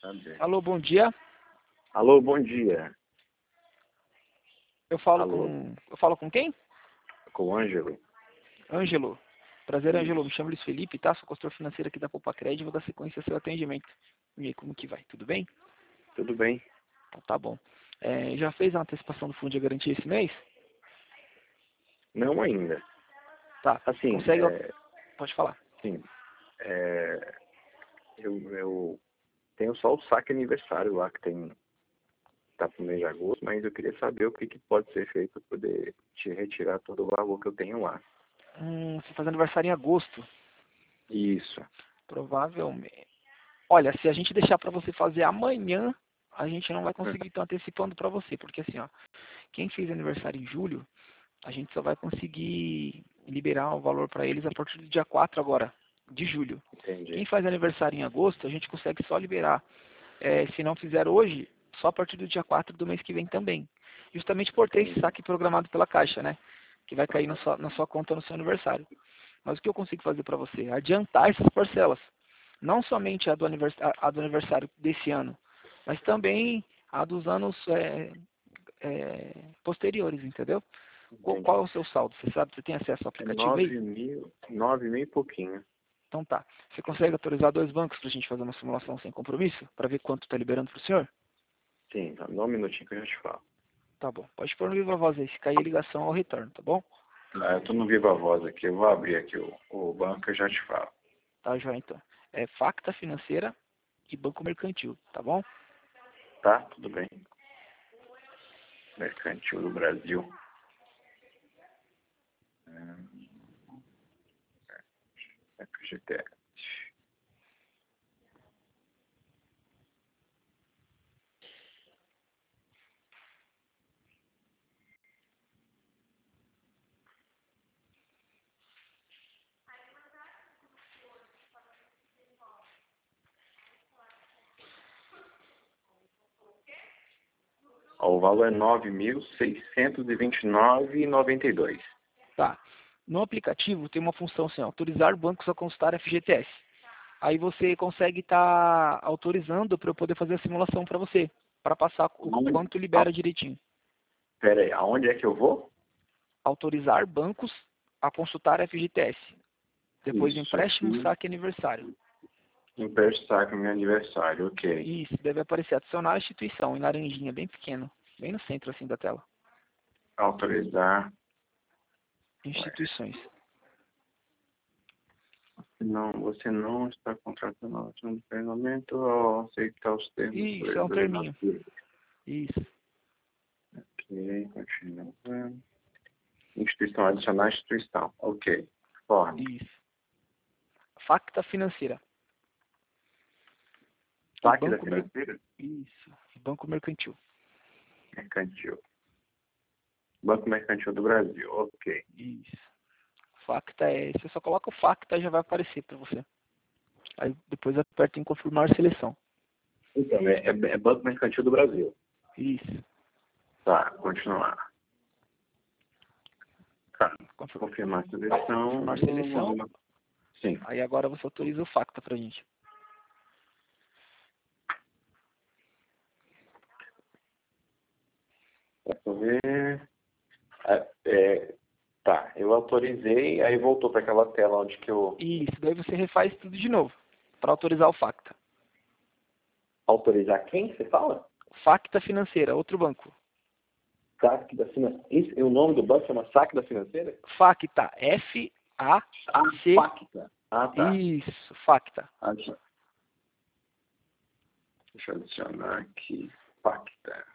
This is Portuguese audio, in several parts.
saber. Alô, bom dia. Alô, bom dia. Eu falo Alô. com quem? Com o Ângelo. Ângelo. Prazer, Isso. Ângelo. Me chamo Luiz Felipe, tá? Sou consultor financeiro aqui da Popacred. Vou dar sequência ao seu atendimento. E aí, como que vai? Tudo bem? Tudo bem? Então, tá bom. Já fez a antecipação do fundo de garantia esse mês? Não ainda. Tá. Assim, Consegue... Pode falar. sim. Eu tenho só o saque aniversário lá, que tá pro mês de agosto, mas eu queria saber o que pode ser feito para poder te retirar todo o valor que eu tenho lá. Você faz aniversário em agosto? Isso. Provavelmente. Olha, se a gente deixar para você fazer amanhã, a gente não vai conseguir estar antecipando para você, porque assim, ó, quem fez aniversário em julho, a gente só vai conseguir liberar o valor para eles a partir do dia 4 agora, de julho. Entendi. Quem faz aniversário em agosto, a gente consegue só liberar, se não fizer hoje, só a partir do dia 4 do mês que vem também. Justamente por ter esse saque programado pela Caixa, né? Que vai cair na sua conta no seu aniversário. Mas o que eu consigo fazer para você? Adiantar essas parcelas. Não somente a do aniversário desse ano, mas também a dos anos posteriores, entendeu? Qual é o seu saldo? Você sabe? Você tem acesso ao aplicativo aí? 9 mil e pouquinho. Então tá. Você consegue autorizar 2 bancos para a gente fazer uma simulação sem compromisso? Para ver quanto está liberando para o senhor? Sim, tá. Dá um minutinho que eu já te falo. Tá bom. Pode pôr no viva voz aí. Se cair a ligação ao retorno, tá bom? Eu tô no Viva Voz aqui. Eu vou abrir aqui o banco e eu já te falo. Tá, joia, então. É Facta Financeira e Banco Mercantil, tá bom? Tá? Tudo bem. Mercantil do Brasil. FGTS. O valor é 9.629,92. Tá. No aplicativo tem uma função assim, ó, autorizar bancos a consultar FGTS. Aí você consegue estar autorizando para eu poder fazer a simulação para você, para passar o quanto libera direitinho. Pera aí, aonde é que eu vou? Autorizar bancos a consultar FGTS. Depois Isso empréstimo, aqui. saque e aniversário. Emprestar com meu aniversário, ok. Isso, deve aparecer adicionar a instituição, em laranjinha, bem pequeno. Bem no centro assim da tela. Autorizar. Instituições. Não, você não está contratando a ação de pagamento ou aceitar os termos. Isso, é um terminho. Isso. Ok, continua. Instituição, adicionar instituição. Ok. Forma. Isso. Facta Financeira. Saque da financeira? Isso. Banco Mercantil. Mercantil. Banco Mercantil do Brasil, ok. Isso. Facta você só coloca o Facta e já vai aparecer para você. Aí depois aperta em confirmar seleção. Então, é Banco Mercantil do Brasil. Isso. Tá, continuar. Tá, confirmar a seleção. Confirmar seleção. Sim. Aí agora você autoriza o Facta pra gente. Deixa eu ver. Tá, eu autorizei, aí voltou para aquela tela onde que eu... Isso, daí você refaz tudo de novo, para autorizar o Facta. Autorizar quem, você fala? Facta Financeira, outro banco. Saque da Financeira. O nome do banco chama Saque da Financeira? Facta, F-A-C... Facta. Ah, tá. Isso, Facta. Deixa eu adicionar aqui. Facta.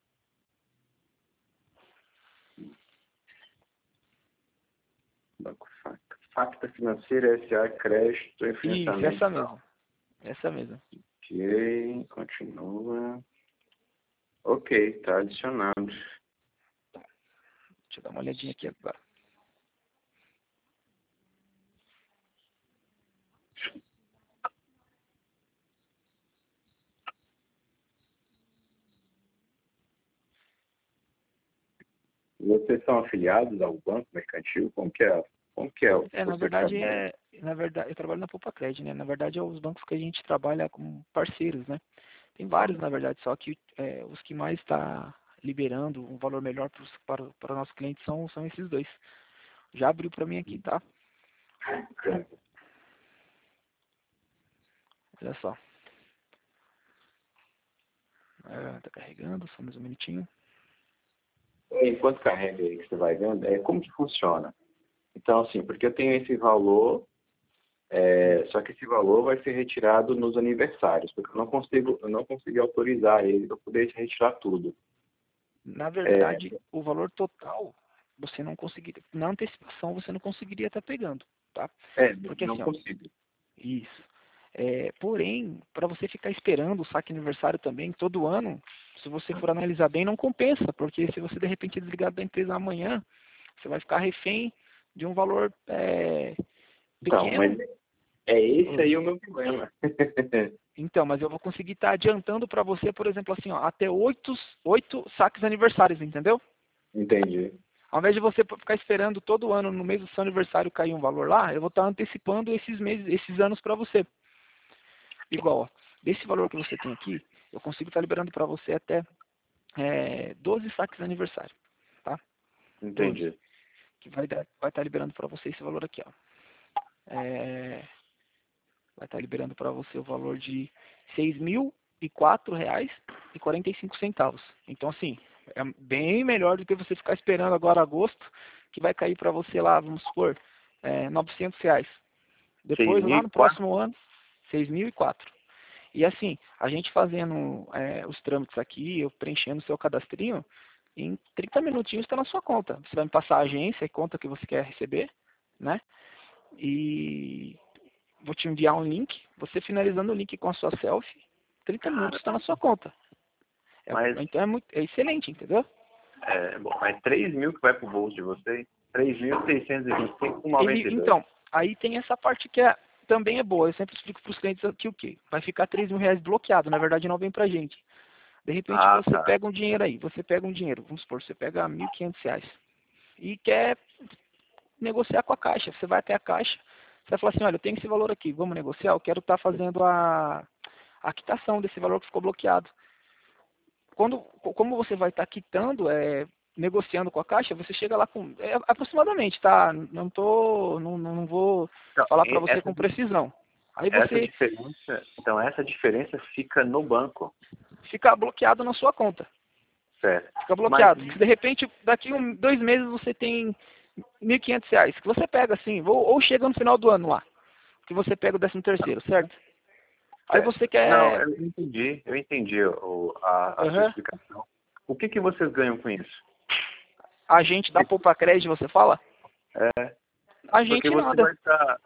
Banco Facta. Facta Financeira S.A. Crédito e Isso, Financiamento. essa mesmo. Essa mesmo. Ok, continua. Ok, tá adicionado. Deixa eu dar uma olhadinha aqui agora. Vocês são afiliados ao Banco Mercantil? Como que é? Na verdade, eu trabalho na Popacred, né? Na verdade, é os bancos que a gente trabalha como parceiros, né? Tem vários, na verdade, só que os que mais está liberando um valor melhor para nossos clientes são esses dois. Já abriu para mim aqui, tá? Olha só. Tá carregando, só mais um minutinho. Enquanto carrega aí que você vai vendo, como que funciona? Então, assim, porque eu tenho esse valor, só que esse valor vai ser retirado nos aniversários, porque eu não consigo autorizar ele para poder retirar tudo. Na verdade, o valor total, você não conseguiria, na antecipação, você não conseguiria estar pegando, tá? Porque não assim, ó, consigo. isso. Porém, para você ficar esperando o saque aniversário também, todo ano, se você for analisar bem, não compensa, porque se você de repente desligar da empresa amanhã, você vai ficar refém de um valor Então, pequeno. mas esse aí o meu problema. Então, mas eu vou conseguir estar adiantando para você, por exemplo, assim, ó, até 8 saques aniversários, entendeu? Entendi. Ao invés de você ficar esperando todo ano, no mês do seu aniversário, cair um valor lá, eu vou estar antecipando esses anos para você. Igual, ó, desse valor que você tem aqui, eu consigo estar liberando para você até 12 saques aniversário, tá? Entendi. 12, que vai estar liberando para você esse valor aqui, ó. Vai estar liberando para você o valor de R$ 6.004,45. Então, assim, é bem melhor do que você ficar esperando agora agosto, que vai cair para você lá, vamos supor, R$ 900. Depois, lá no 6.004? próximo ano, 6.004. E assim, a gente fazendo os trâmites aqui, eu preenchendo o seu cadastrinho, em 30 minutinhos está na sua conta. Você vai me passar a agência e conta que você quer receber, né? E vou te enviar um link, você finalizando o link com a sua selfie, 30 minutos está na sua conta. Então é excelente, entendeu? Bom, mas 3 mil que vai pro bolso de vocês, 3.625,92. Então, aí tem essa parte que também é boa. Eu sempre explico para os clientes aqui o quê? Vai ficar R$ 3.000 bloqueado, na verdade não vem pra gente. De repente você Tá. pega um dinheiro aí, vamos supor, você pega R$ 1.500 e quer negociar com a Caixa. Você vai até a Caixa, você vai falar assim, olha, eu tenho esse valor aqui, vamos negociar, eu quero estar fazendo a quitação desse valor que ficou bloqueado. Como você vai estar quitando, negociando com a Caixa, você chega lá com aproximadamente, tá? Não vou falar para você com precisão. Aí você essa diferença fica no banco. Fica bloqueado na sua conta. Certo. Fica bloqueado. Se de repente, daqui 2 meses você tem R$ 1.500, que você pega assim, ou chega no final do ano lá, que você pega o 13º, certo? Aí você quer... Não, eu entendi a sua explicação. O que vocês ganham com isso? A gente da Poupa Crédito, você fala? A gente porque você nada. vai estar...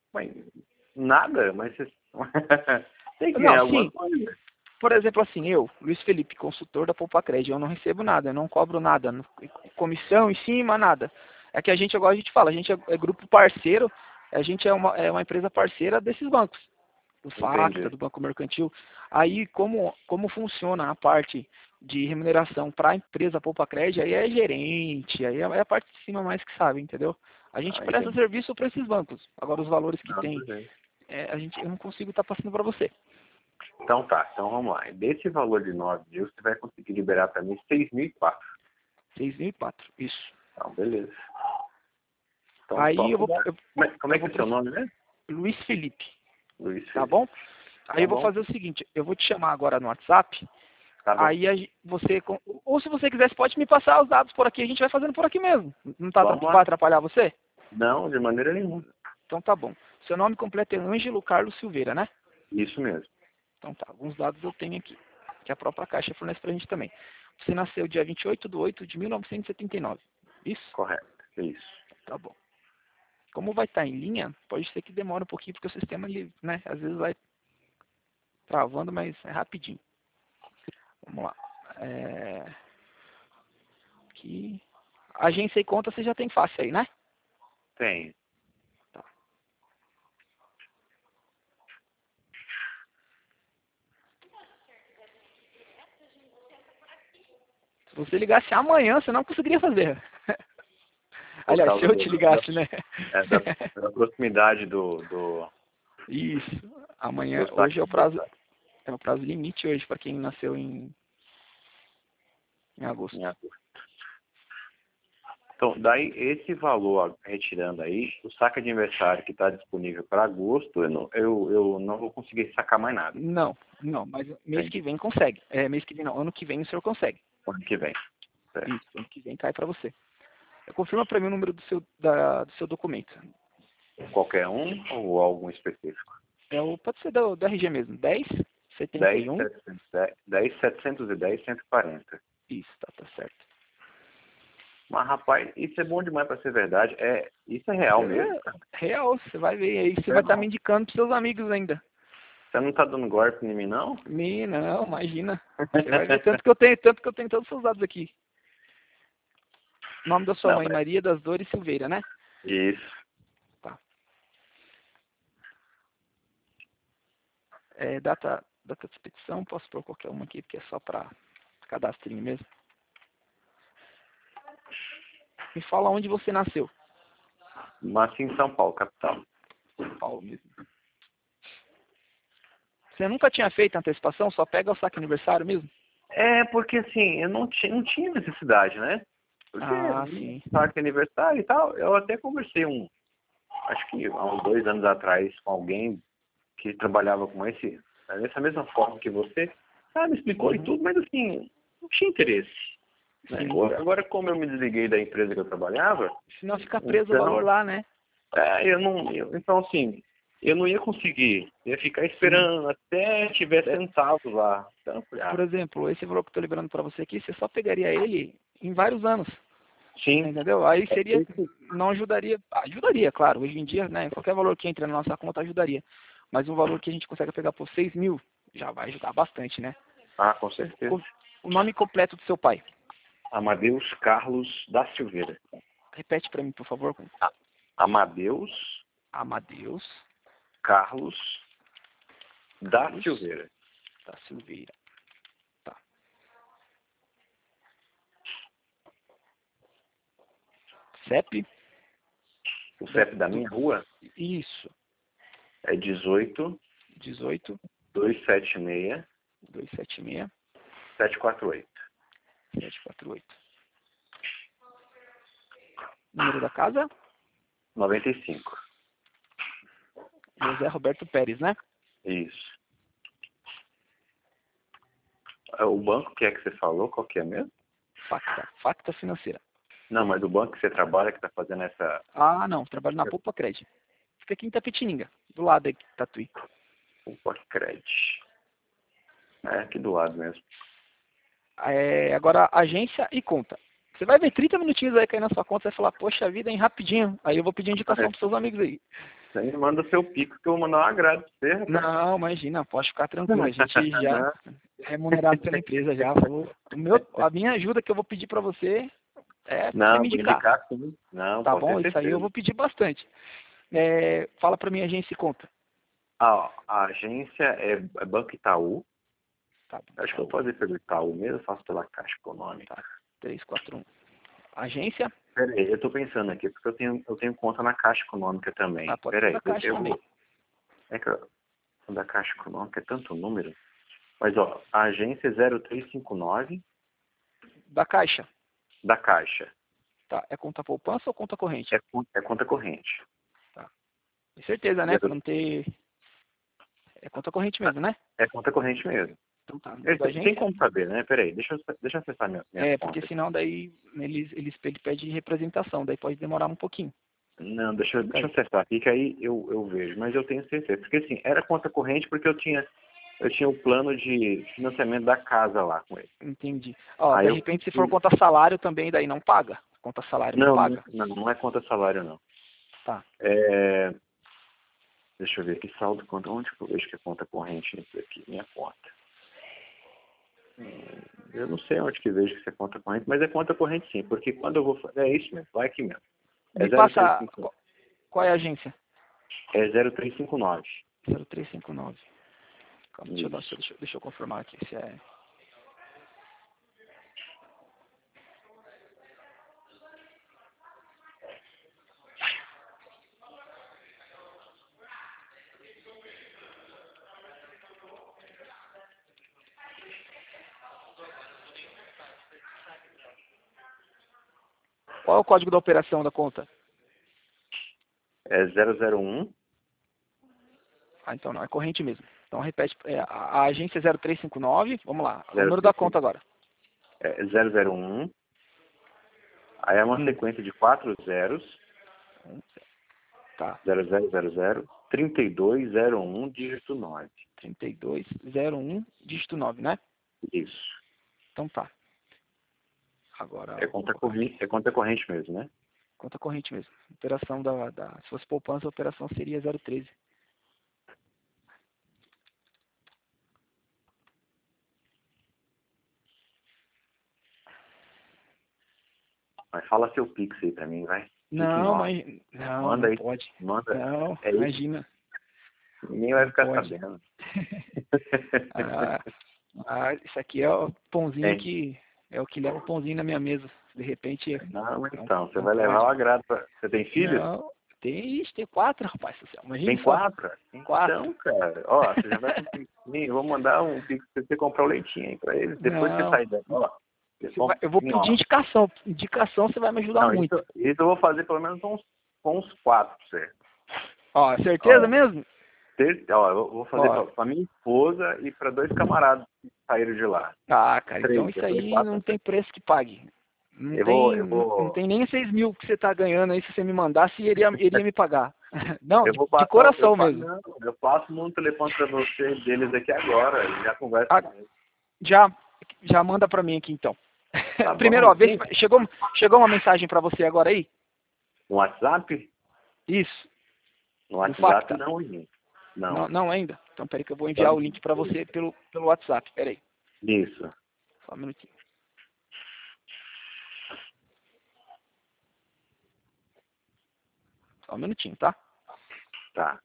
Nada? Mas você... tem que ganhar alguma coisa. Por exemplo, assim, eu, Luiz Felipe, consultor da Poupa Crédito, eu não recebo nada, eu não cobro nada, comissão em cima, nada. É que a gente, agora a gente fala, a gente é grupo parceiro, a gente é uma empresa parceira desses bancos, do Facta, do Banco Mercantil. Aí, como funciona a parte de remuneração para a empresa Poupa Crédito, aí é gerente, aí é a parte de cima mais que sabe, entendeu? A gente presta serviço para esses bancos. Agora, os valores que tem, eu não consigo estar passando para você. Então tá, então vamos lá. Desse valor de 9 mil, você vai conseguir liberar para mim 6.004. 6.004, isso. Então, beleza. Então, aí eu vou... Como é que é o seu nome mesmo? Luiz Felipe. Luiz Felipe. Tá bom? Aí eu vou fazer o seguinte, eu vou te chamar agora no WhatsApp, aí você... Ou se você quiser, você pode me passar os dados por aqui, a gente vai fazendo por aqui mesmo. Não vai atrapalhar você? Não, de maneira nenhuma. Então tá bom. Seu nome completo é Ângelo Carlos Silveira, né? Isso mesmo. Então tá, alguns dados eu tenho aqui, que a própria Caixa fornece pra gente também. Você nasceu dia 28/8/1979, isso? Correto, isso. Tá bom. Como vai estar em linha, pode ser que demore um pouquinho, porque o sistema, né, às vezes vai travando, mas é rapidinho. Vamos lá. Aqui. Agência e conta você já tem fácil aí, né? Tem. Tá. Se você ligasse amanhã, você não conseguiria fazer. Aliás, se eu te ligasse, né? Da proximidade do... Isso. Amanhã, hoje é o prazo. É o prazo limite hoje para quem nasceu em agosto. Em agosto. Então, daí esse valor retirando aí, o saque de aniversário que está disponível para agosto, eu não vou conseguir sacar mais nada. Não, mas mês que vem consegue. Mês que vem não, ano que vem o senhor consegue. Ano que vem. Certo. Isso, ano que vem cai para você. Confirma para mim o número do seu documento. Qualquer um ou algum específico? Pode ser do RG mesmo. 1071. 10.710, 140. Isso, tá certo. Mas, rapaz, isso é bom demais para ser verdade. Isso é real mesmo. Real, você vai ver aí. Você vai estar me indicando para seus amigos ainda. Você não tá dando golpe em mim, não? Não, imagina. Você vai ver tanto que eu tenho todos os seus dados aqui. O nome da sua mãe, Maria das Dores Silveira, né? Isso. Tá. Data de expedição, posso pôr qualquer uma aqui, porque é só para cadastrinho mesmo. Me fala onde você nasceu. Nasci em São Paulo, capital. São Paulo mesmo. Você nunca tinha feito antecipação? Só pega o saque aniversário mesmo? Porque assim, eu não tinha necessidade, né? Porque sim. saque aniversário e tal, eu até conversei acho que há uns 2 anos atrás com alguém que trabalhava com dessa mesma forma que você. Me explicou e tudo, mas assim, não tinha interesse. Né? Agora, como eu me desliguei da empresa que eu trabalhava... Senão fica preso o valor lá, né? Então, assim, eu não ia conseguir. Ia ficar esperando até tiver centavos lá. Então, Por exemplo, esse valor que eu estou liberando para você aqui, você só pegaria ele em vários anos. Sim. Entendeu? Aí seria... Não ajudaria... Ajudaria, claro. Hoje em dia, né? Qualquer valor que entre na nossa conta ajudaria. Mas um valor que a gente consegue pegar por 6 mil, já vai ajudar bastante, né? Com certeza. O nome completo do seu pai? Amadeus Carlos da Silveira. Repete para mim, por favor. Amadeus Carlos da Silveira. Da Silveira. Tá. CEP? O CEP da minha rua? Isso. É 18 276 748. 748. Número da casa? 95. José Roberto Pérez, né? Isso. O banco que você falou, qual que é mesmo? Facta Financeira. Não, mas o banco que você trabalha, que está fazendo essa... Não. Trabalho na Poupa Cred. Fica aqui em Itapetininga, do lado aqui, Tatuí. Poupa Cred. Aqui do lado mesmo. Agora, agência e conta. Você vai ver 30 minutinhos aí cair na sua conta e vai falar, poxa vida, hein, rapidinho. Aí eu vou pedir indicação para seus amigos aí. Você manda seu pico que eu vou mandar um agrado pra você, rapaz. Não, imagina, pode ficar tranquilo. A gente já é remunerado pela empresa já. A minha ajuda que eu vou pedir para você é não, me indicar. Sim. Não, tá bom? Isso aí eu vou pedir bastante. Fala para mim agência e conta. A agência é Banco Itaú. Tá, acho que eu vou fazer pelo Itaú mesmo, faço pela Caixa Econômica. Tá, 341. Agência? Peraí, eu tô pensando aqui, porque eu tenho conta na Caixa Econômica também. Peraí, da Caixa também. O da Caixa Econômica é tanto número. Mas, ó, a agência é 0359. Da Caixa? Da Caixa. Tá, é conta poupança ou conta corrente? É conta corrente. Tá. Tem certeza, né? Pra não ter... É conta corrente mesmo, né? É conta corrente mesmo. Então tá. Tem como saber, né? Peraí, deixa eu acessar minha conta. Porque senão daí ele pede representação, daí pode demorar um pouquinho. Não, deixa eu acessar aqui, que aí eu vejo. Mas eu tenho certeza. Porque assim, era conta corrente porque eu tinha o plano de financiamento da casa lá com ele. Entendi. Ó, de repente, se for conta salário também, daí não paga. Conta salário não paga. Não é conta salário, não. Tá. Deixa eu ver aqui, saldo conta. Onde que eu vejo que é conta corrente nisso aqui? Minha conta. Eu não sei onde que vejo que isso é conta corrente, mas é conta corrente sim, porque quando eu vou fazer, é isso mesmo, vai aqui mesmo. Me passa, qual é a agência? É 0359. 0359. Calma, deixa eu confirmar aqui se é... Qual é o código da operação da conta? É 001. Ah, então não, é corrente mesmo. Então repete, a agência é 0359, vamos lá, o número da conta agora. É 001. Aí é uma sequência de 4 zeros. Tá. 0000 3201 dígito 9. 3201, dígito 9, né? Isso. Então tá. Agora. É conta corrente mesmo, né? Conta corrente mesmo. Operação se fosse poupança, a operação seria 013. Mas fala seu Pix aí pra mim, vai. Não, mas. Não, Manda não aí. pode. Manda. Não, É isso. imagina. Ninguém vai Não ficar pode. sabendo. Isso aqui é o pãozinho É. que. É o que leva o pãozinho na minha mesa. De repente. Não, então, você não vai levar pode. o agrado pra... Você tem filhos? Não, tem 4, rapaz. Imagina Tem só. 4? 4. Então, cara, ó, você já vai conseguir. Eu vou mandar um Pix pra você comprar o leitinho aí pra eles. Depois que você Não. sair daqui, ó. Eu vou pedir indicação. Indicação você vai me ajudar Não, muito. isso eu vou fazer pelo menos uns 4 pra você. Ó, certeza Ó, mesmo? ó, eu vou fazer pra minha esposa e pra 2 camaradas que saíram de lá. Ah, cara, 3, então isso depois aí 4. não tem preço que pague. Eu Não vou, tem nem 6 mil que você tá ganhando aí, se você me mandasse, iria me pagar. Não, eu vou de passar, coração mesmo. não, eu passo no telefone pra você deles aqui agora, e já converso Ah, com eles. já manda pra mim aqui então. Tá Primeiro, bom? ó, vê se chegou uma mensagem pra você agora aí? No WhatsApp? Isso. No No WhatsApp Facta. não, gente. Não, Não. não ainda. Então peraí que eu vou enviar o link pra você pelo WhatsApp. Peraí. Isso. Só um minutinho. Só um minutinho, tá? Tá.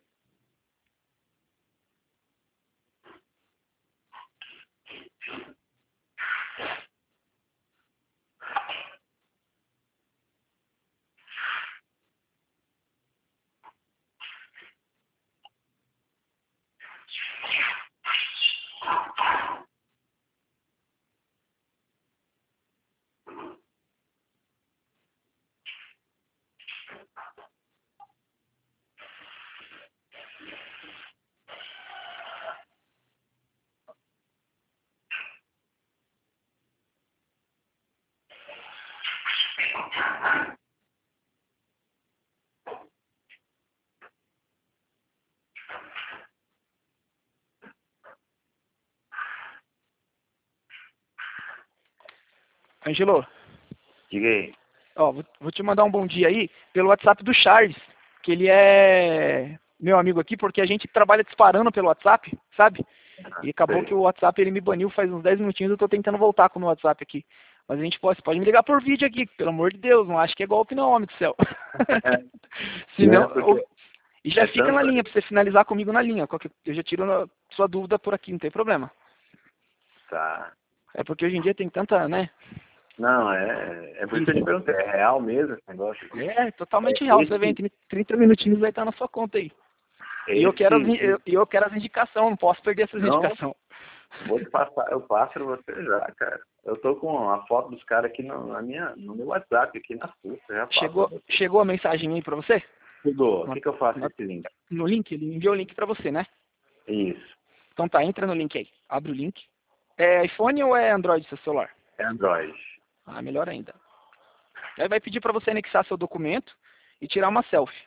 Angelo, Diga aí. ó, vou te mandar um bom dia aí pelo WhatsApp do Charles, que ele é meu amigo aqui, porque a gente trabalha disparando pelo WhatsApp, sabe? E acabou Sei. que o WhatsApp ele me baniu faz uns 10 minutinhos, eu tô tentando voltar com o meu WhatsApp aqui. Mas a gente pode me ligar por vídeo aqui, pelo amor de Deus, não acho que é golpe não, homem do céu. Senão, Porque e já é fica na tanto... linha, pra você finalizar comigo na linha. Eu já tiro a sua dúvida por aqui, não tem problema. Tá. É porque hoje em dia tem tanta, né? Não, é por isso que eu te perguntei. É real mesmo esse negócio? É, totalmente real. Você vem, 30 minutinhos vai estar na sua conta aí. E eu quero as indicações, não posso perder essas Não, indicações. vou te passar, eu passo pra você já, cara. Eu tô com a foto dos caras aqui no meu WhatsApp, aqui na fuça, já passo. Chegou a mensagem aí pra você? Chegou. O que eu faço nesse link? No link? Ele enviou o link pra você, né? Isso. Então tá, entra no link aí. Abre o link. É iPhone ou é Android seu celular? É Android. Ah, melhor ainda. Aí vai pedir pra você anexar seu documento e tirar uma selfie.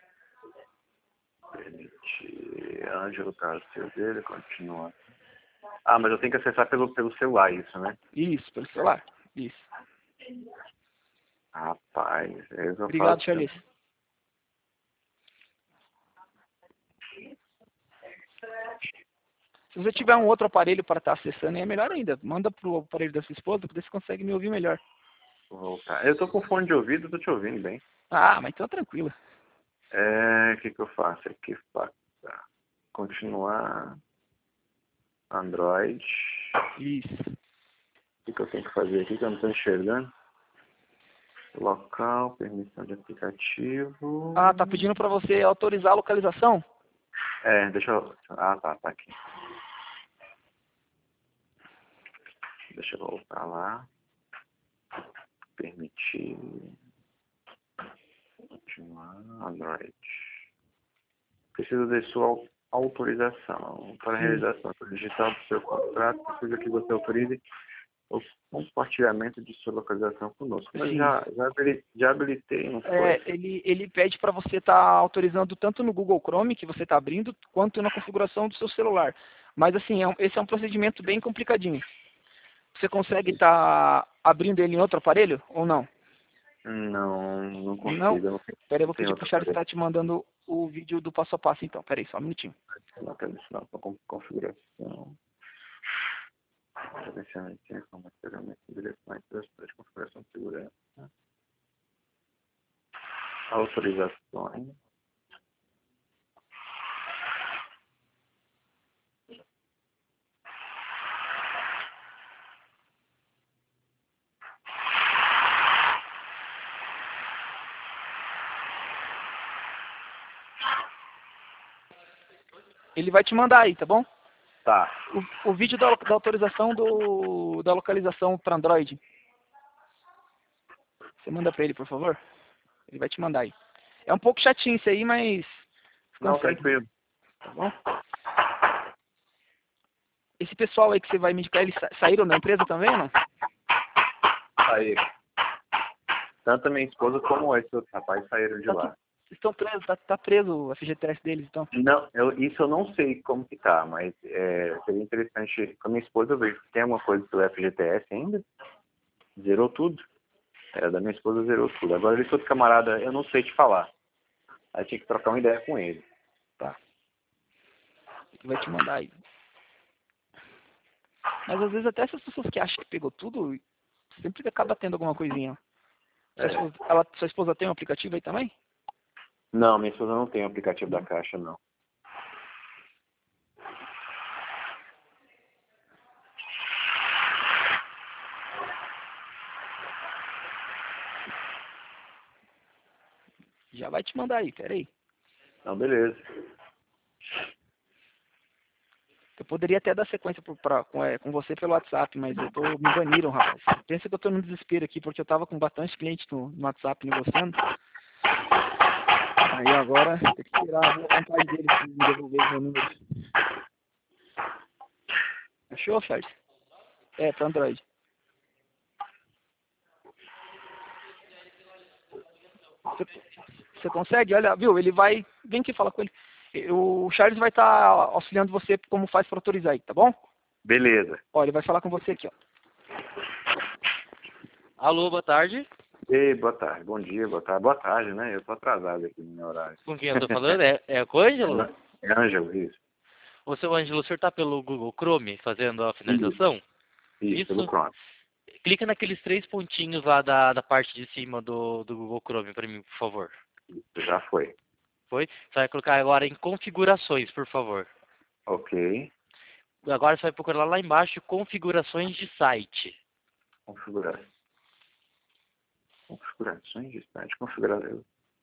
Permitir. Ângelo Carlos dele, continua. Ah, mas eu tenho que acessar pelo celular isso, né? Isso, pelo celular. Isso. Rapaz, eu Obrigado, faço. Charles. Se você tiver um outro aparelho para estar acessando, é melhor ainda. Manda pro aparelho da sua esposa, porque você consegue me ouvir melhor. Vou voltar. Eu tô com fone de ouvido, tô te ouvindo bem. Ah, mas então tranquilo. O que eu faço aqui? Continuar. Android. Isso. O que eu tenho que fazer aqui que eu não estou enxergando? Local, permissão de aplicativo. Ah, tá pedindo para você autorizar a localização? Deixa eu... Ah, tá aqui. Deixa eu voltar lá. Permitir. Continuar. Android. Preciso de sua autorização para a realização digital do seu contrato. Precisa que você autorize o compartilhamento de sua localização conosco. Mas Sim. já habilitei, não foi? Ele pede para você estar autorizando tanto no Google Chrome, que você está abrindo, quanto na configuração do seu celular. Mas assim, esse é um procedimento bem complicadinho. Você consegue estar abrindo ele em outro aparelho ou não? Não consigo. Não? Não Peraí, eu vou tem pedir para outro o Charles aparelho. estar te mandando o vídeo do passo a passo então. Peraí, só um minutinho. Não tem adicional para configuração. Selecionar como pagamento de direções de configuração de segurança. Autorizações. Ele vai te mandar aí, tá bom? Tá. O vídeo da autorização da localização para Android. Você manda para ele, por favor? Ele vai te mandar aí. É um pouco chatinho isso aí, mas você Não, consegue, tranquilo. tá bom? Esse pessoal aí que você vai me indicar, eles saíram da empresa também ou não? Aí. Tanto a minha esposa como esse outro rapaz saíram de lá. Estão presos, tá preso o FGTS deles, então. Não, isso eu não sei como que tá, mas seria interessante. Com a minha esposa eu vejo que tem alguma coisa do FGTS ainda. Zerou tudo. Da minha esposa zerou tudo. Agora esse outro camarada, eu não sei te falar. Aí tinha que trocar uma ideia com ele. Tá. Ele vai te mandar aí. Mas às vezes até essas pessoas que acham que pegou tudo, sempre acaba tendo alguma coisinha. Sua esposa tem um aplicativo aí também? Não, minha esposa não tem o aplicativo da Caixa, não. Já vai te mandar aí, peraí. Não, beleza. Eu poderia até dar sequência com você pelo WhatsApp, mas me baniram, rapaz. Pensa que eu tô no desespero aqui, porque eu tava com bastante cliente no WhatsApp negociando. Aí agora tem que tirar a vontade deles de me devolver o meu número. Achou, Charles? Para Android. Você consegue? Olha, viu? Ele vai... Vem aqui falar com ele. O Charles vai estar auxiliando você como faz para autorizar aí, tá bom? Beleza. Ó, ele vai falar com você aqui, ó. Alô, boa tarde. Ei, boa tarde, bom dia, boa tarde. Boa tarde, né? Eu tô atrasado aqui no meu horário. Com quem eu tô falando? É com o Ângelo? É Ângelo, isso. Ô, seu Ângelo, o senhor tá pelo Google Chrome fazendo a finalização? Isso, pelo Chrome. Clica naqueles 3 pontinhos lá da parte de cima do Google Chrome para mim, por favor. Já foi. Foi? Você vai colocar agora em configurações, por favor. Ok. Agora você vai procurar lá embaixo configurações de site. Configurações de site. Configurações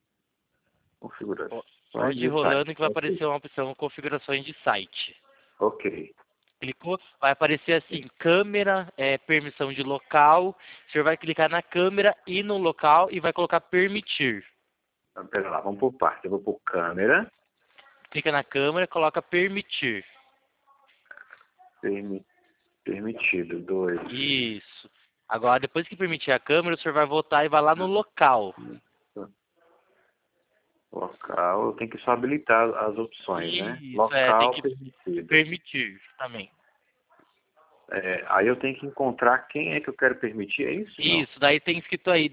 Pode ir de rolando site. que vai aparecer uma opção configurações de site. Ok. Clicou, vai aparecer assim, câmera, permissão de local. O senhor vai clicar na câmera e no local e vai colocar permitir. Então, pera lá, vamos por parte. Eu vou por câmera. Clica na câmera, coloca permitir. Permitido. 2. Isso. Agora, depois que permitir a câmera, o senhor vai voltar e vai lá no local. Local, eu tenho que só habilitar as opções, né? Isso, Local tem que permitido. permitir também. Aí eu tenho que encontrar quem é que eu quero permitir, é isso? Não? Isso, daí tem escrito aí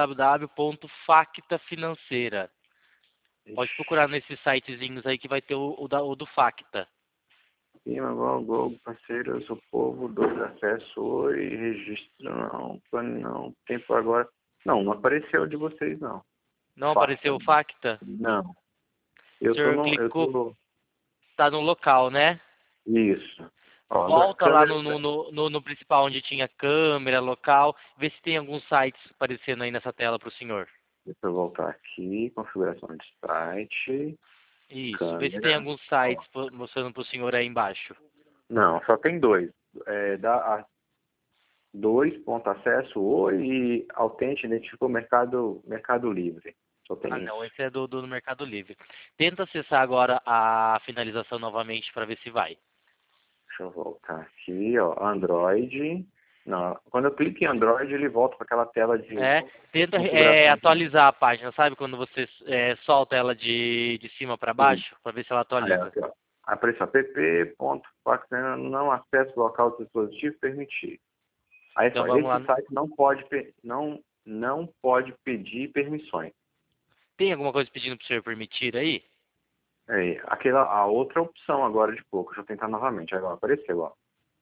www.factafinanceira. Pode procurar nesses sitezinhos aí que vai ter o do Facta. Google, parceiro, eu sou povo, 2 acesso, oi, registro, não, tempo agora. Não apareceu de vocês, não. Não apareceu o Facta? Não. O senhor clicou, tá no local, né? Isso. Ó, volta lá no principal, onde tinha câmera, local, vê se tem alguns sites aparecendo aí nessa tela para o senhor. Deixa eu voltar aqui, configuração de site. Isso, Câmera. vê se tem alguns sites mostrando para o senhor aí embaixo. Não, só tem 2. 2 ponto acesso, oi, e Autente identificou Mercado Livre. Só tem Ah, isso. não, esse é do Mercado Livre. Tenta acessar agora a finalização novamente para ver se vai. Deixa eu voltar aqui, ó. Android. Não, quando eu clico em Android, ele volta para aquela tela de Tenta configuração. atualizar a página, sabe? Quando você solta ela de cima para Sim. baixo, para ver se ela Olha, atualiza. aqui, ó. Apareceu app.fax não acesso local do dispositivo permitir. Aí Então fala, vamos lá. esse site não pode pedir permissões. Tem alguma coisa pedindo para o senhor permitir aí? Aí, a outra opção agora de pouco, deixa eu tentar novamente, agora apareceu, ó.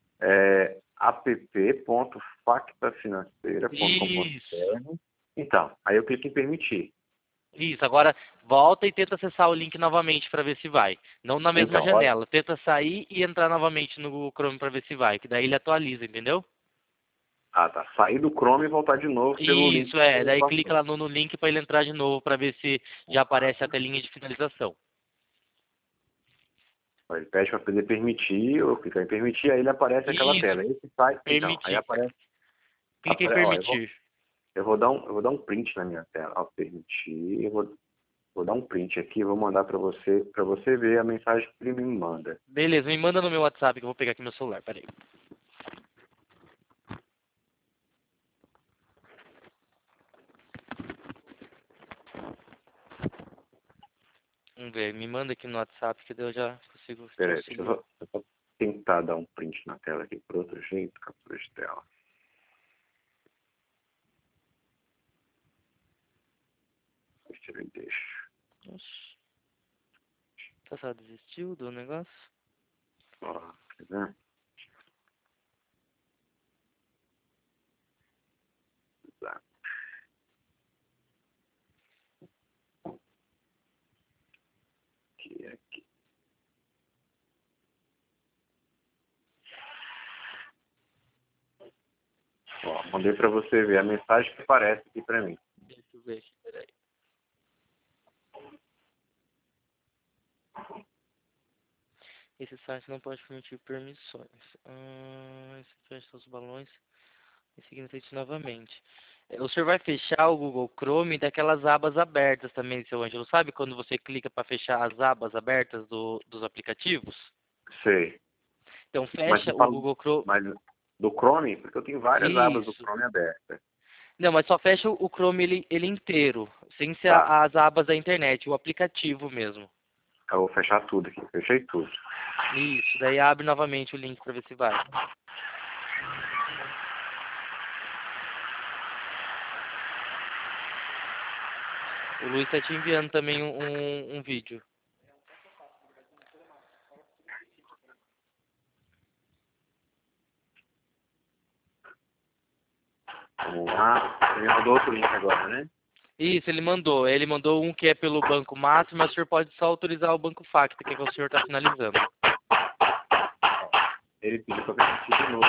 Isso. app.factafinanceira.com.br. Então, aí eu clico em permitir. Isso, agora volta e tenta acessar o link novamente para ver se vai. Não na mesma Então, olha, janela. Tenta sair e entrar novamente no Google Chrome para ver se vai, que daí ele atualiza, entendeu? tá. Sair do Chrome e voltar de novo pelo link Isso, que você daí passou. clica lá no link para ele entrar de novo para ver se já aparece a telinha de finalização. Ele pede para poder permitir, eu clico em permitir, aí ele aparece aquela Isso, tela. Esse site, então, aí permitir. aparece. Clica em Ó, permitir. eu vou dar um print na minha tela. Ó, permitir, vou dar um print aqui, vou mandar para você ver a mensagem que ele me manda. Beleza, me manda no meu WhatsApp que eu vou pegar aqui meu celular, peraí. Vamos ver, me manda aqui no WhatsApp que daí eu já consigo te Espera aí, deixa auxiliar. eu só tentar dar um print na tela aqui por outro jeito, captura de tela. Ver se ele deixa. Oxi. Só desistiu do negócio? Ó, quer ver? Tá. Aqui. Ó, mandei para você ver a mensagem que aparece aqui para mim. Deixa eu ver aqui, peraí. Esse site não pode permitir permissões. Esse fecha os balões e seguindo frente novamente. O senhor vai fechar o Google Chrome daquelas abas abertas também, seu Ângelo. Sabe quando você clica para fechar as abas abertas dos aplicativos? Sei. Então Mas fecha você o fala Google Chrome. mas do Chrome, porque eu tenho várias abas do Isso. Chrome abertas. Não, mas só fecha o Chrome ele inteiro, sem ser Tá. as abas da internet, o aplicativo mesmo. Eu vou fechar tudo aqui. Fechei tudo. Isso, daí abre novamente o link para ver se vai. O Luiz está te enviando também um vídeo. Vamos lá. Ele mandou outro link agora, né? Isso, ele mandou. Ele mandou um que é pelo Banco Master, mas o senhor pode só autorizar o Banco Facta, que é o que o senhor está finalizando. Ele pediu para permitir de novo.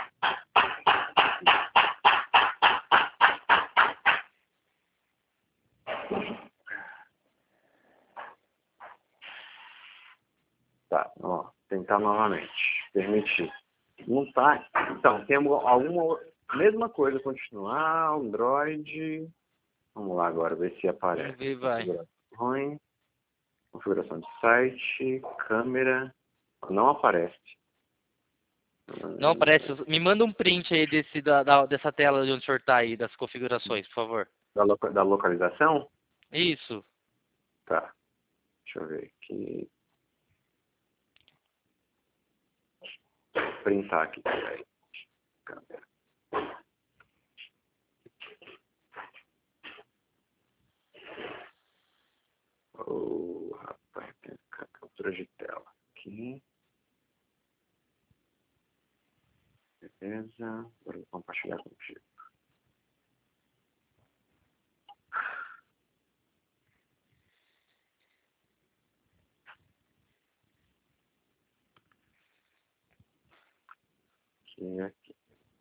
Tá, ó, tentar novamente. Permitir. Não tá. Então, temos alguma mesma coisa, continuar, Android. Vamos lá agora, ver se aparece. Vamos ver, vai. Configuração de site, câmera. Não aparece. Não aparece. Me manda um print aí dessa tela de onde o senhor está aí, das configurações, por favor. Da localização? Isso. Tá. Deixa eu ver aqui. Printar aqui. Peraí. Câmera. Oh, rapaz, tem captura de tela aqui. Beleza. Agora eu vou compartilhar contigo. Aqui.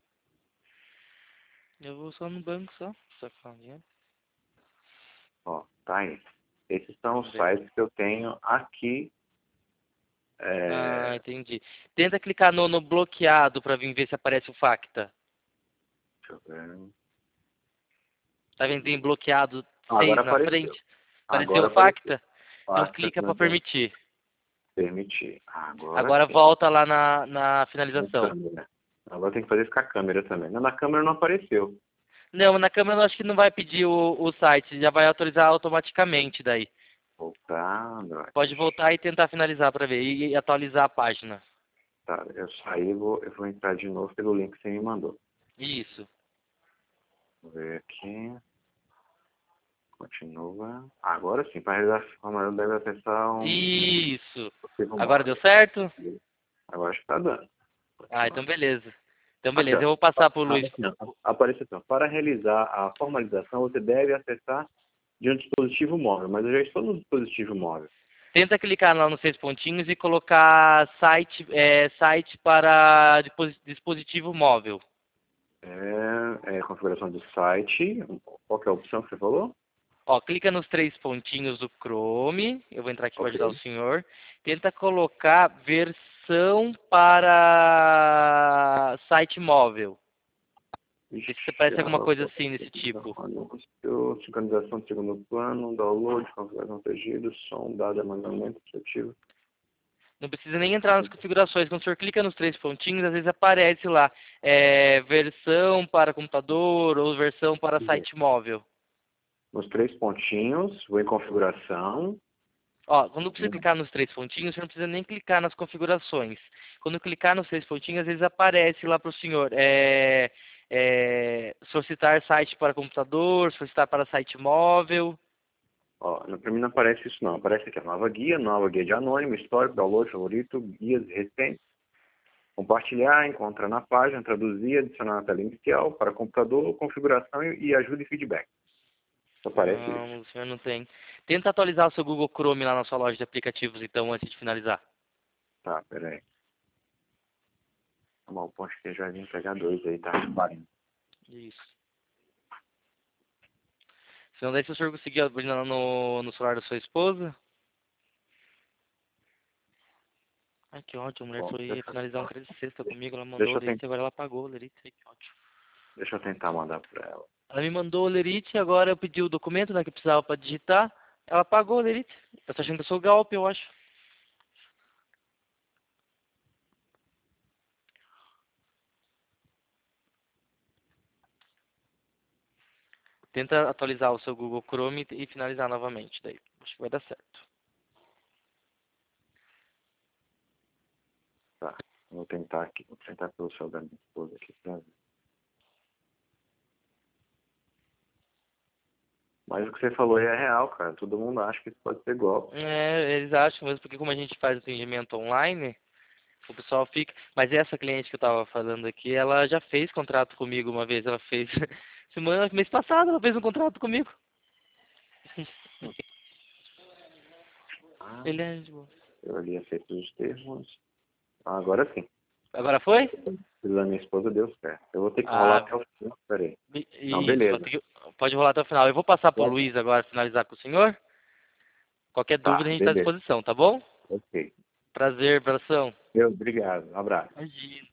Eu vou só no banco, só com dinheiro. Ó, tá aí. Esses são os Vamos ver. sites que eu tenho aqui. Ah, entendi. Tenta clicar no bloqueado para vir ver se aparece o Facta. Deixa eu ver. Tá vendo? Tem bloqueado 6 Agora na apareceu. frente? Apareceu Agora o FACTA? apareceu. Então Basta clica para permitir. permitir. Agora Agora sim. volta lá na Na finalização. câmera. Agora tem que fazer isso com a câmera também. Não, na câmera não apareceu. Não, na câmera eu acho que não vai pedir o site, já vai autorizar automaticamente daí. Voltar, Android. Pode voltar e tentar finalizar para ver e atualizar a página. Tá, eu saí, eu vou entrar de novo pelo link que você me mandou. Isso. Vou ver aqui. Continua. Agora sim, para realizar a forma, ele deve acessar um Isso. arquivo Agora móvel. deu certo? Agora acho que tá dando. Ah, então beleza. Então Aqui, beleza, ó. eu vou passar pro Luiz. Aqui, ó. Aparece assim, ó. Para realizar a formalização, você deve acessar de um dispositivo móvel. Mas eu já estou no dispositivo móvel. Tenta clicar lá nos 6 pontinhos e colocar site para dispositivo móvel. Configuração do site. Qual que é a opção que você falou? Ó, clica nos 3 pontinhos do Chrome. Eu vou entrar aqui para Ok. ajudar o senhor. Tenta colocar versão para site móvel. Vê se aparece alguma coisa assim desse tipo. Sincronização de segundo plano, download, configuração protegida, som, dado, armazenamento, dispositivo. Não precisa nem entrar nas configurações. Quando o senhor clica nos 3 pontinhos, às vezes aparece lá versão para computador ou versão para site móvel. Nos 3 pontinhos, vou em configuração. Ó, quando você clicar nos 3 pontinhos, você não precisa nem clicar nas configurações. Quando clicar nos 3 pontinhos, às vezes aparece lá para o senhor solicitar site para computador, solicitar para site móvel. Ó, para mim não aparece isso não. Aparece aqui a nova guia de anônimo, histórico, download, favorito, guias recentes. Compartilhar, encontrar na página, traduzir, adicionar na tela inicial, para computador, configuração e ajuda e feedback. Só aparece isso. Não, o senhor não tem. Tenta atualizar o seu Google Chrome lá na sua loja de aplicativos, então, antes de finalizar. Tá, peraí. Bom, o ponto que já vim pegar 2 aí, tá? 40. Isso. Se não, daí se o senhor conseguir abrir no celular da sua esposa. Ai, que ótimo. A mulher Bom, foi finalizar um crédito sexta comigo. Ela mandou deixa o eu, Lerite, agora ela pagou o Lerite. Ai, que ótimo. deixa eu tentar mandar para ela. Ela me mandou o Lerite, agora eu pedi o documento, né, que eu precisava para digitar. Ela pagou o Lerite. Eu tô achando que eu sou golpe, eu acho. Tenta atualizar o seu Google Chrome e finalizar novamente. Daí acho que vai dar certo. Tá, vou tentar aqui. Vou tentar pelo celular da minha esposa aqui pra ver. Mas o que você falou aí é real, cara. Todo mundo acha que isso pode ser golpe. Eles acham mesmo, porque como a gente faz atendimento online, o pessoal fica... Mas essa cliente que eu tava falando aqui, ela já fez contrato comigo uma vez. Ela fez... mês passado ela fez um contrato comigo. Ah, Ele é de boa. eu ali aceito os termos. Ah, agora sim. Agora foi? Pela minha esposa deu certo. Eu vou ter que rolar Ah, até o final. Peraí. Não, isso. beleza. Pode rolar até o final. Eu vou passar pro É. Luiz agora finalizar com o senhor. Qualquer dúvida Tá, a gente está à beleza. disposição, tá bom? Ok. Prazer, abração. Obrigado. Um abraço. Imagina.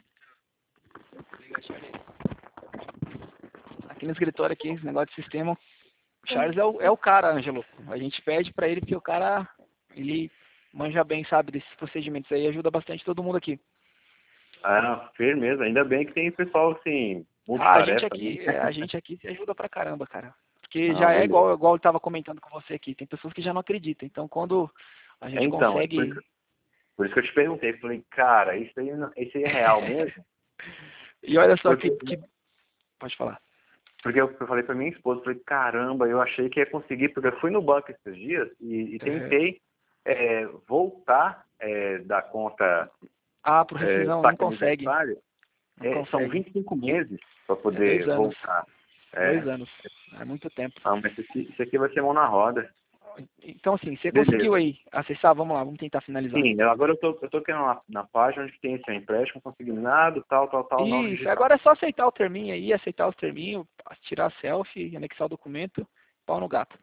Aqui no escritório, aqui, esse negócio de sistema, o Charles é o cara, Ângelo. A gente pede pra ele porque o cara, ele manja bem, sabe, desses procedimentos aí, ajuda bastante todo mundo aqui. Ah, firmeza. Ainda bem que tem pessoal, assim, A gente multitarefa, né? aqui, a gente aqui se ajuda pra caramba, cara. Porque Não, já é beleza. igual eu estava comentando com você aqui, tem pessoas que já não acreditam. Então, quando a gente Então, consegue... por isso que eu te perguntei. Falei, cara, isso aí é real mesmo? E olha só Porque, que... Pode falar. porque eu falei pra minha esposa, falei, caramba, eu achei que ia conseguir, porque eu fui no banco esses dias e tentei voltar da conta Ah, por rescisão, não saque consegue. aniversário. Não São consegue. 25 meses para É 2 poder anos. voltar. 2 anos. É muito tempo. Ah, mas isso aqui vai ser mão na roda. Então, assim, você conseguiu Beleza. aí acessar? Vamos lá, vamos tentar finalizar. Sim, agora eu tô aqui na página onde tem esse empréstimo consignado, tal, não Isso, digital. agora é só aceitar o terminho aí, aceitar os terminhos, tirar a selfie, anexar o documento, pau no gato.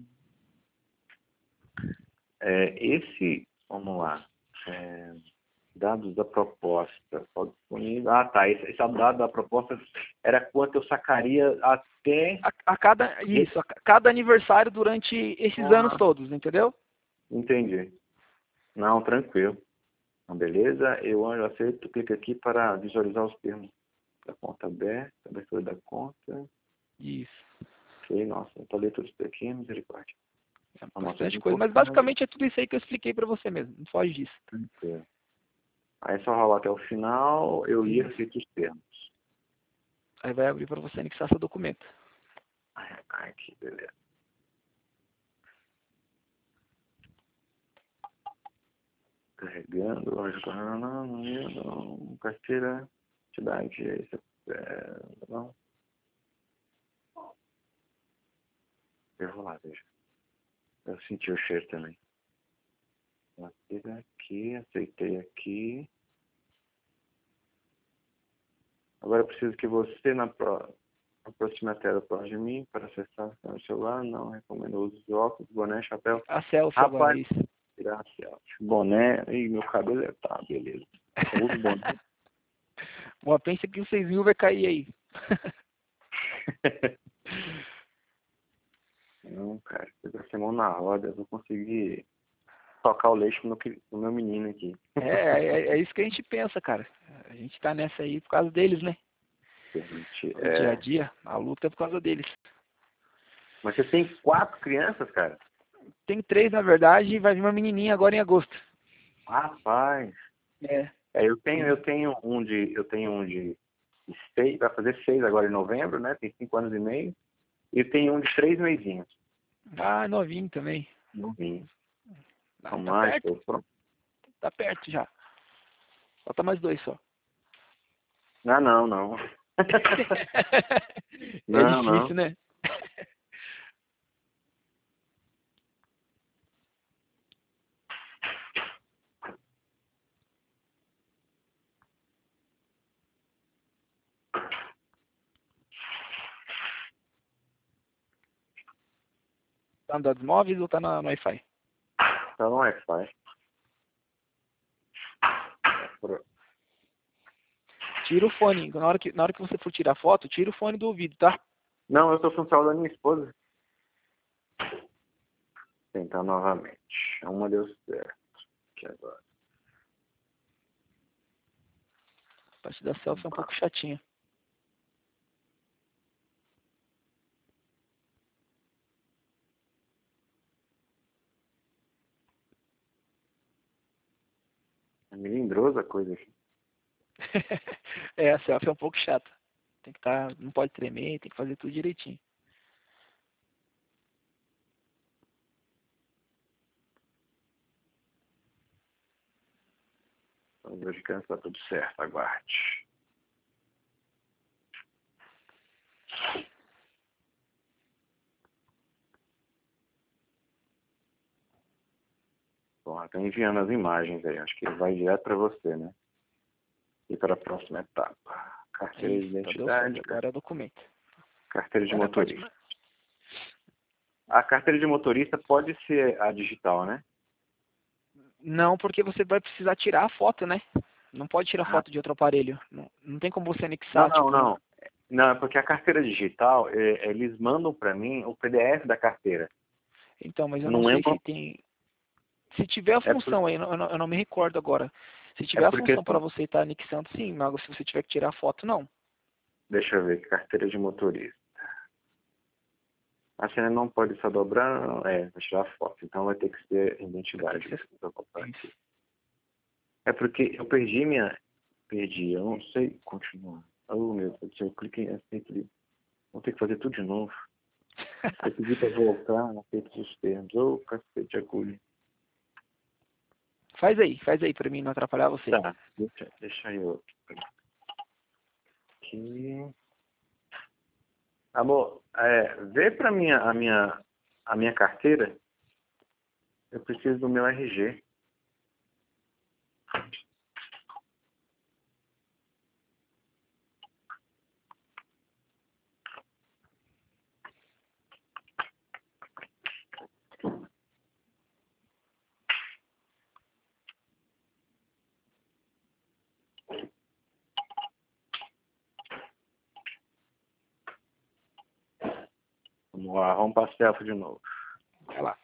Vamos lá. Dados da proposta. Qual disponível? Ah, tá. Esse dado da proposta era quanto eu sacaria até... A cada aniversário durante esses anos todos, entendeu? Entendi. Não, tranquilo. Então, beleza. Eu aceito. Clique aqui para visualizar os termos da conta aberta, abertura da conta. Isso. Ok, nossa, eu tô lendo tudo isso aqui, misericórdia. Bastante coisa, mas basicamente é tudo isso aí que eu expliquei para você mesmo. Não foge disso. Tranquilo. Aí só rolar até o final, eu ia aceitar os termos. Aí vai abrir para você anexar seu documento. Aqui, beleza. Carregando, lógico, não, carteira, entidade, não. Eu vou lá, veja. Eu senti o cheiro também. Carteira aqui, aceitei aqui. Agora eu preciso que você aproxime a tela próxima de mim para acessar o celular. Não recomendo o uso de óculos, boné, chapéu. A selfie agora, isso. Tirar a selfie. Boné, e meu cabelo tá, beleza. Eu uso boné. Bom, pensa que o 6.000 vai cair aí. Não, cara, se eu com a mão na roda, eu vou conseguir tocar o leite no meu menino aqui. É isso que a gente pensa, cara. A gente tá nessa aí por causa deles, né? O dia a dia, a luta é por causa deles. Mas você tem 4 crianças, cara? Tem 3, na verdade, e vai vir uma menininha agora em agosto. Rapaz. Eu tenho um de 6, vai fazer 6 agora em novembro, né? Tem 5 anos e meio. E tenho um de 3 mesinhos. Ah, novinho também. Novinho. Tá perto. Tá perto já. Falta mais 2 só. Não. É difícil, né? Tá no dados móveis ou tá no Wi-Fi? Tá no Wi-Fi. Tira o fone. Na hora que você for tirar foto, tira o fone do ouvido, tá? Não, eu tô com o celular da minha esposa. Tentar novamente. Uma deu certo. Aqui agora. A parte da selfie é um pouco chatinha. É melindrosa a coisa aqui. A selfie é um pouco chata. Tem que não pode tremer, tem que fazer tudo direitinho. Hoje criança tá tudo certo, aguarde. Bom, tá enviando as imagens aí. Acho que vai direto para você, né? E para a próxima etapa. Carteira de identidade. Agora é documento. Carteira de motorista. A carteira de motorista pode ser a digital, né? Não, porque você vai precisar tirar a foto, né? Não pode tirar foto de outro aparelho. Não tem como você anexar. Não. Não, é porque a carteira digital, eles mandam para mim o PDF da carteira. Então, mas eu não sei se tem... Se tiver a função aí, eu não me recordo agora. Se tiver a função para você estar anexando, sim, mas se você tiver que tirar a foto, não. Deixa eu ver, carteira de motorista. A cena não pode só dobrar, vai tirar foto. Então vai ter que ser identidade. É porque eu perdi, eu não sei continuar. Oh, meu Deus, eu cliquei em aceito ali. Vou ter que fazer tudo de novo. Eu pedi para voltar, aceito os termos. Ô, cacete de agulha. Faz aí para mim não atrapalhar você. Tá, deixa eu aqui. Amor, vê para a minha carteira. Eu preciso do meu RG. Vamos lá, vamos para a selfie de novo. Vai lá.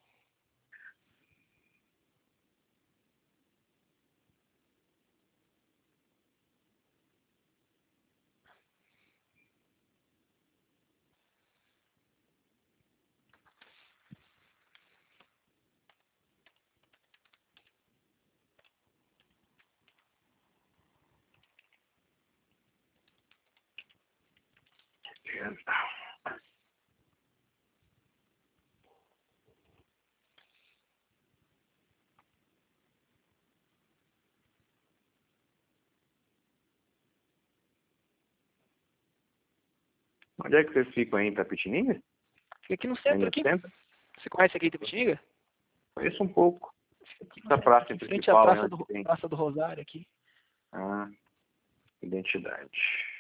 Onde é que vocês ficam aí, em Tapetininga? Fica aqui no Aí centro, no aqui. centro? Você conhece aqui Itapetininga? Conheço um pouco. Aqui Essa praça em frente à principal, Praça né? do, Onde tem. Praça do Rosário aqui. Ah, identidade.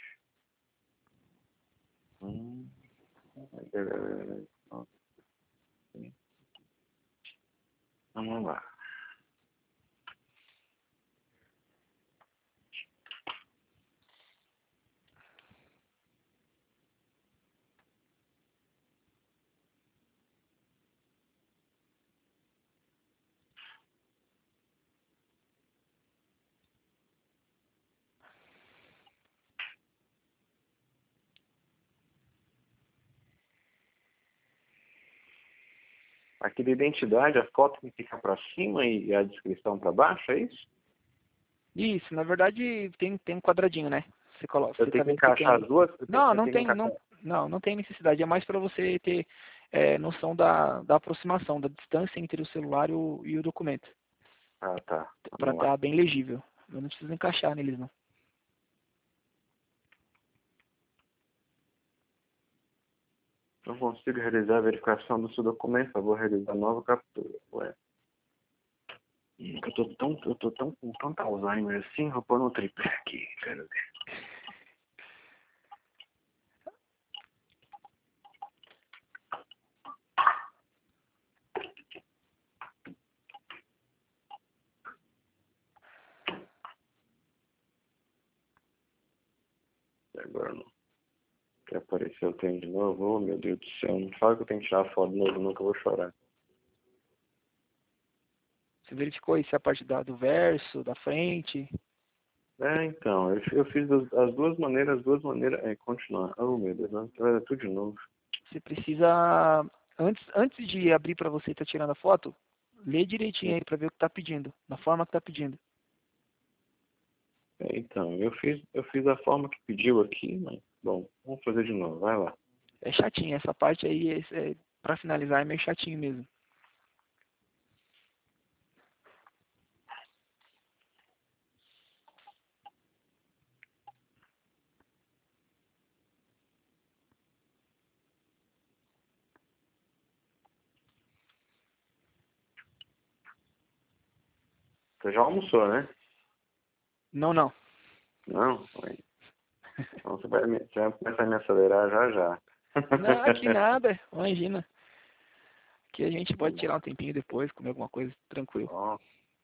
Hum. Vamos lá. Aqui de identidade, a foto que fica para cima e a descrição para baixo, é isso? Isso, na verdade tem um quadradinho, né? Você coloca, Eu você tenho tá que vendo que encaixar tem. as duas? Não, Eu não tenho que tem, encaixar. não tem necessidade. É mais para você ter noção da aproximação, da distância entre o celular e o documento, Ah, tá. para Vamos lá. estar bem legível. Eu não preciso encaixar neles, não. Não consigo realizar a verificação do seu documento, eu vou realizar nova captura. Ué. Eu tô tão com tanto Alzheimer assim, vou pôr no tripé aqui, quero ver. Agora não. Que apareceu o trem de novo, oh meu Deus do céu, não fala que eu tenho que tirar foto de novo, nunca vou chorar. Você verificou aí se é a parte do verso, da frente? É, então, eu fiz as duas maneiras, continuar. Oh meu Deus, não, vai dar tudo de novo. Você precisa, antes de abrir para você estar tirando a foto, lê direitinho aí para ver o que está pedindo, da forma que está pedindo. É, então, eu fiz a forma que pediu aqui, mas, bom, vamos fazer de novo, vai lá. É chatinho, essa parte aí, para finalizar, é meio chatinho mesmo. Você já almoçou, né? Não, não. Não? Ué. Então você vai começar a me acelerar já já. Não, aqui nada, imagina. Que a gente pode tirar um tempinho depois, comer alguma coisa, tranquilo. Ó,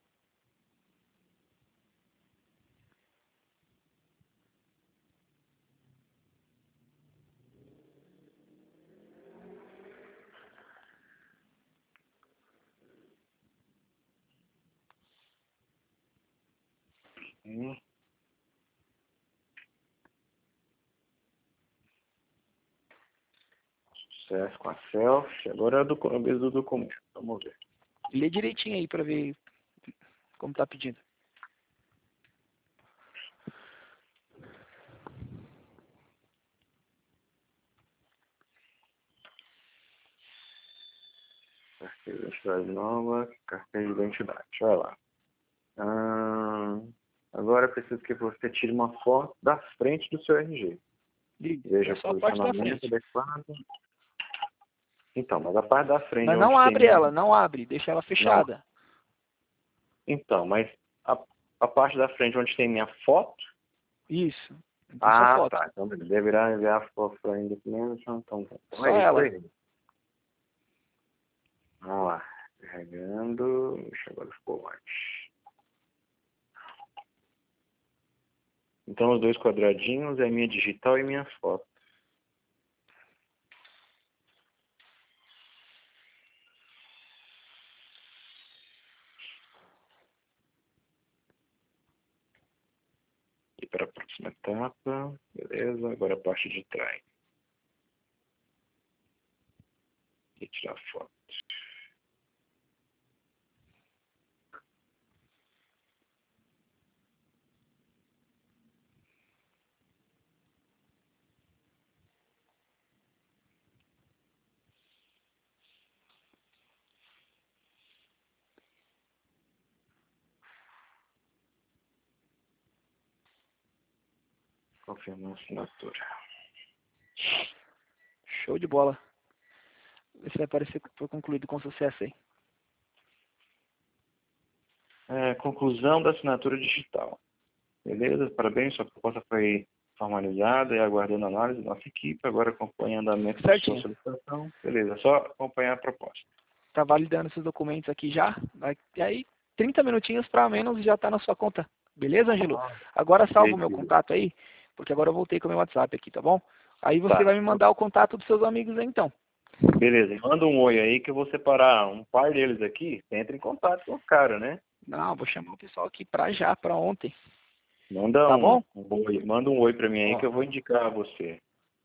sucesso com a selfie. Agora é a vez do documento. Vamos ver. Lê direitinho aí para ver como tá pedindo. Carteira de identidade nova, carteira de identidade. Olha lá. Agora eu preciso que você tire uma foto da frente do seu RG. Veja É o só a parte da posicionamento frente. adequado. Então, mas a parte da frente Mas onde não tem... abre ela, não abre, deixa ela Não. fechada. Então, mas a parte da frente onde tem minha foto... Isso. Então só foto. Tá. Então, deverá enviar a foto para o documento. Então, Só é isso ela. aí. Vamos lá. Carregando. Deixa agora ficou mais. Então, os dois quadradinhos é minha digital e minha foto. para a próxima etapa. Beleza, agora a parte de trás. E tirar foto. Confirmar a assinatura. Show de bola. Vê se vai aparecer que foi concluído com sucesso aí. Conclusão da assinatura digital. Beleza? Parabéns, sua proposta foi formalizada e aguardando a análise da nossa equipe, agora acompanhando o andamento da sua solicitação. Beleza, só acompanhar a proposta. Tá validando esses documentos aqui já. E aí, 30 minutinhos para menos já tá na sua conta. Beleza, Ângelo? Agora salva o meu contato aí, porque agora eu voltei com o meu WhatsApp aqui, tá bom? Aí você vai me mandar o contato dos seus amigos aí, então. Beleza, manda um oi aí que eu vou separar um par deles aqui. Você entra em contato com os caras, né? Não, vou chamar o pessoal aqui pra já, pra ontem. Manda tá bom? Manda um oi pra mim aí que eu vou indicar a você.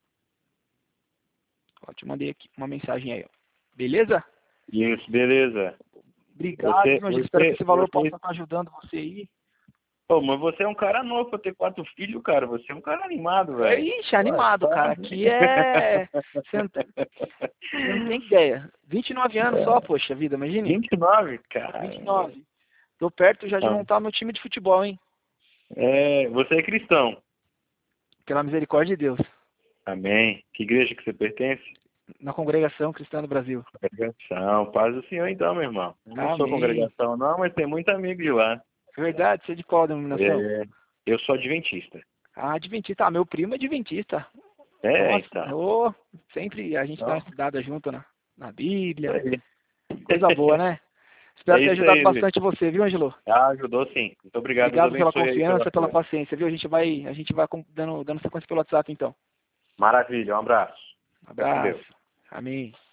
Ó, te mandei aqui uma mensagem aí, ó. Beleza? Isso, beleza. Obrigado, Ângelo. Espero que esse valor possa estar ajudando você aí. Pô, mas você é um cara novo pra ter 4 filhos, cara. Você é um cara animado, velho. Ixi, animado, cara. Aqui é... Você não tem ideia. 29 anos só, poxa vida, imagine. 29, cara. 29. Tô perto já de montar meu time de futebol, hein? Você é cristão. Pela misericórdia de Deus. Amém. Que igreja que você pertence? Na Congregação Cristã do Brasil. Congregação. Paz do Senhor então, meu irmão. Eu não sou congregação não, mas tem muito amigo de lá. Verdade, você é de qual denominação? Eu sou adventista. Ah, adventista. Ah, meu primo é adventista. Então. Sempre a gente dá uma estudada junto na Bíblia. Coisa boa, né? Espero ter ajudado bastante você, viu, Ângelo? Ajudou sim. Muito obrigado. Obrigado pela confiança, pela paciência, viu? A gente vai dando sequência pelo WhatsApp, então. Maravilha, um abraço. Abraço. Amém.